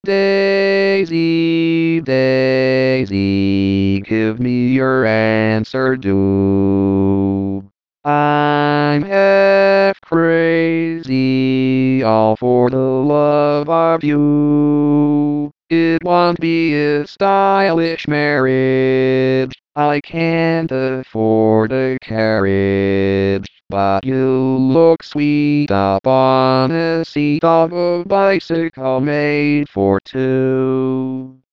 Daisy, Daisy, give me your answer, do. I'm half crazy, all for the love of you. It won't be a stylish marriage, I can't afford a carriage, but you look sweet up on a seat of a bicycle made for two.